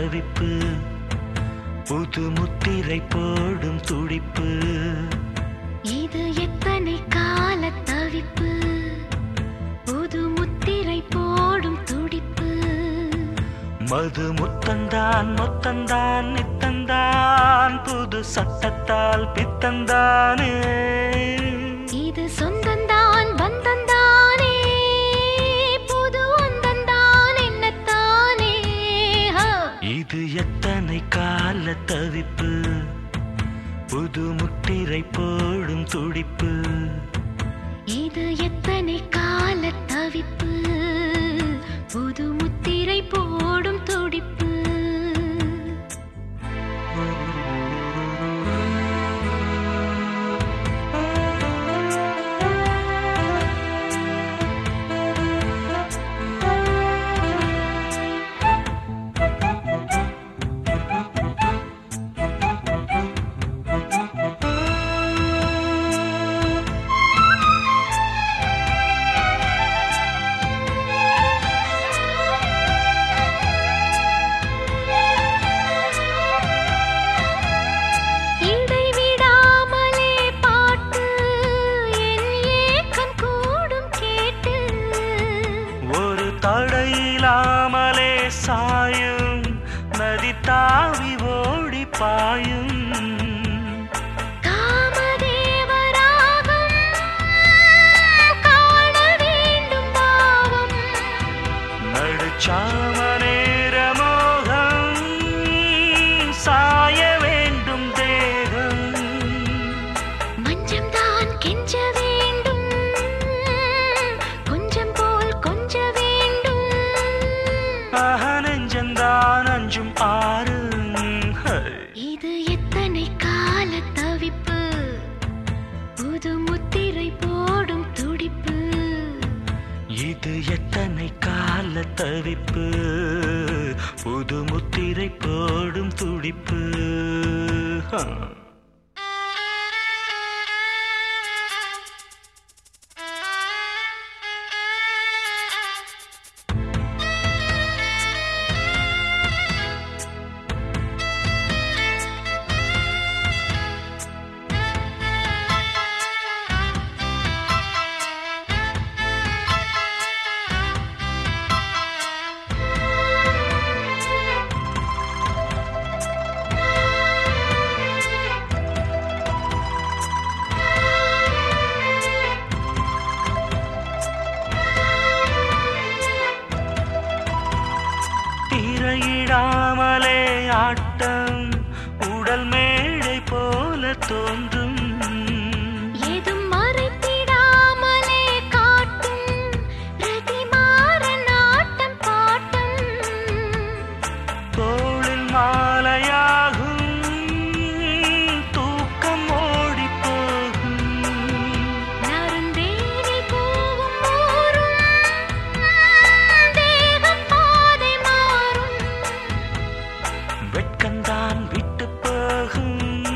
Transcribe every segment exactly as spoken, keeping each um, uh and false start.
தவிப்பு புது முத்திரை போடும் துடிப்பு இது எத்தனை கால தவிப்பு புது முத்திரை போடும் துடிப்பு மது முத்தந்தான் முத்தந்தான் நித்தந்தான் புது சட்டத்தால் பித்தந்தானே இது சொந்தந்தான் பந்தந்தானே புது அந்தந்தான் என்னத்தானே இது எத்தனை கால தவிப்பு புது முத்திரை போடும் துடிப்பு இது எத்தனை கால தவிப்பு புது முத்திரை போடும் துடிப்பு தடையிலாமலே சாயும் நதி தாவி ஓடி பாயும் காமதேவராகம் காண வேண்டும் பாவம் நடுச்சாமநேர மோகம் சாய வேண்டும் தேகம் மஞ்சம் தான் கெஞ்ச வேண்டும் கொஞ்சம் போல் கொஞ்ச நெஞ்சந்தான் அஞ்சும் ஆறு இது எத்தனை கால தவிப்பு புது முத்திரை போடும் துடிப்பு இது எத்தனை கால தவிப்பு புது முத்திரை போடும் துடிப்பு திரையிடாமலே ஆட்டம் உடல் மேடை போல தோன்றும் ஏதும் மறைத்திடாமலே காட்டும் பிரதிமாற நாட்டம் பாட்டம் தோளில் மாலையாகும் தூக்கம் ஓடி போகும் நறுந்தேனில் பூவும் ஊரும் தேகம் பாதை மாறும் வெட்கந்தான் விட்டு போகும்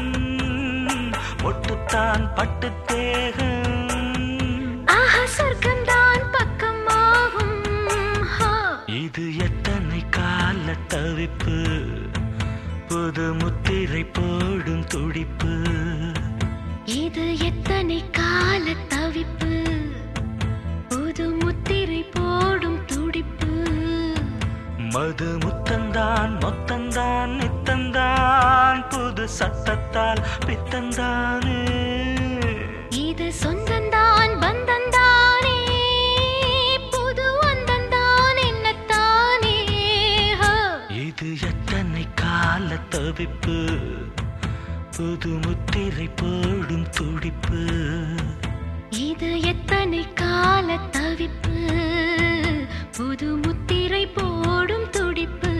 ஒட்டுத்தான் பட்டு தேகம் ஆஹா சொர்க்கம்தான் பக்கமாகும் இது எத்தனை கால தவிப்பு புது முத்திரை போடும் துடிப்பு இது எத்தனை கால தவிப்பு புது முத்திரை போடும் துடிப்பு மது முத்தந்தான் மொத்தந்தான் நித்தந்தான் புது சட்டத்தால் பித்தந்தானே இது சொந்தந்தான் பந்தந்தானே புது அந்தந்தான் என்னத்தானே இது எத்தனை கால தவிப்பு புது முத்திரை போடும் துடிப்பு இது எத்தனை கால தவிப்பு புது முத்திரை போடும் துடிப்பு